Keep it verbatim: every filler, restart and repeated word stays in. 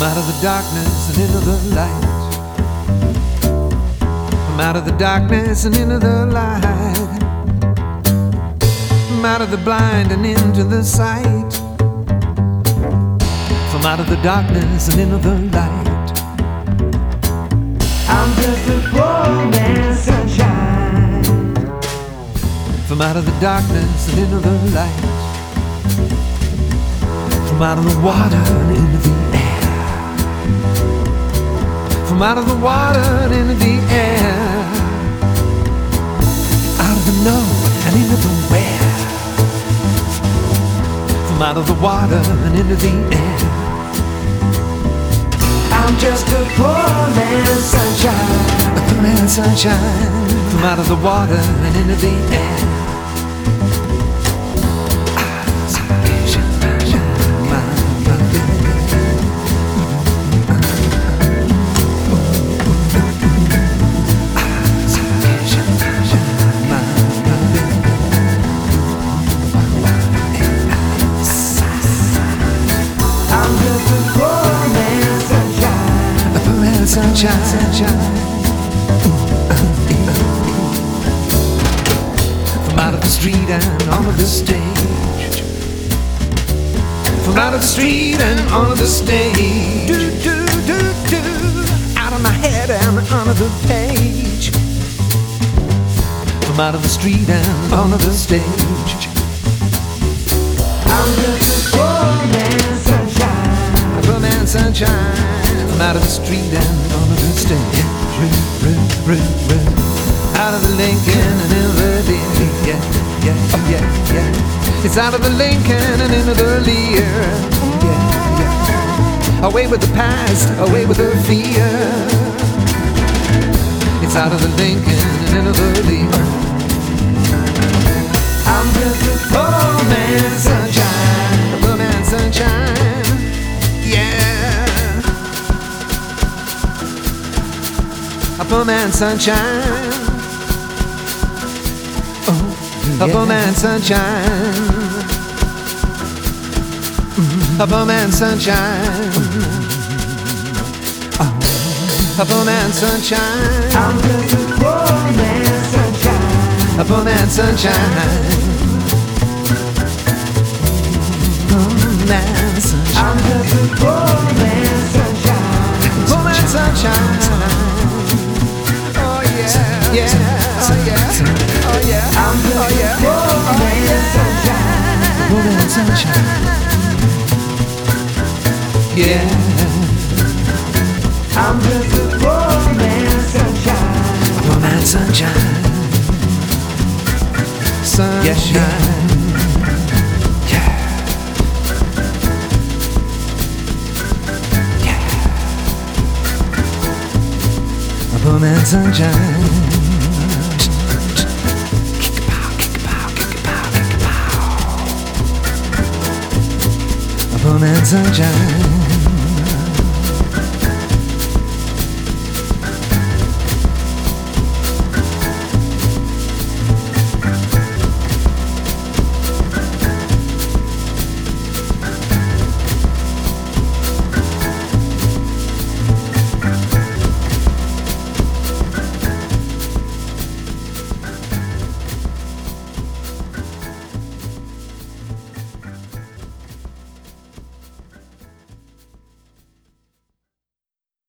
From out of the darkness and into the light. From out of the darkness and into the light. From out of the blind and into the sight. From out of the darkness and into the light. I'm just a poor man's sunshine. From out of the darkness and into the light. From out of the water and into the air. From out of the water and into the air. Out of the no and into the where. From out of the water and into the air. I'm just a poor man's sunshine. A poor man's sunshine. From out of the water and into the air. Sunshine, sunshine. From out of the street and onto the stage. From out of the street and onto the stage. Do, do, do, do. Out of my head and onto the page. From out of the street and onto the stage. I'm just a poor man's sunshine. A poor man's sunshine. From out of the street and onto the stage. Out of the Lincoln and into the Lear. Yeah, yeah, yeah, yeah. It's out of the Lincoln and into the Lear. Yeah, yeah. Away with the past, away with the fear. It's out of the Lincoln and into the Lear. I'm just a poor man's sunshine. A poor man's sunshine. Yeah. A poor man's sunshine. Oh, yeah. A poor man's sunshine. A poor man's sunshine. Oh, a poor man's sunshine. I'm just a poor man's sunshine. A poor man's sunshine. Poor man's sunshine. I'm just a poor man's sunshine. Poor man's sunshine. Yeah, oh yeah, oh yeah, I'm just oh yeah, a poor man's sunshine. poor man's sunshine. Yeah, I'm just a poor man's sunshine. poor man's sunshine. Sunshine. Yeah, yeah. A poor man's sunshine. A poor man's sunshine.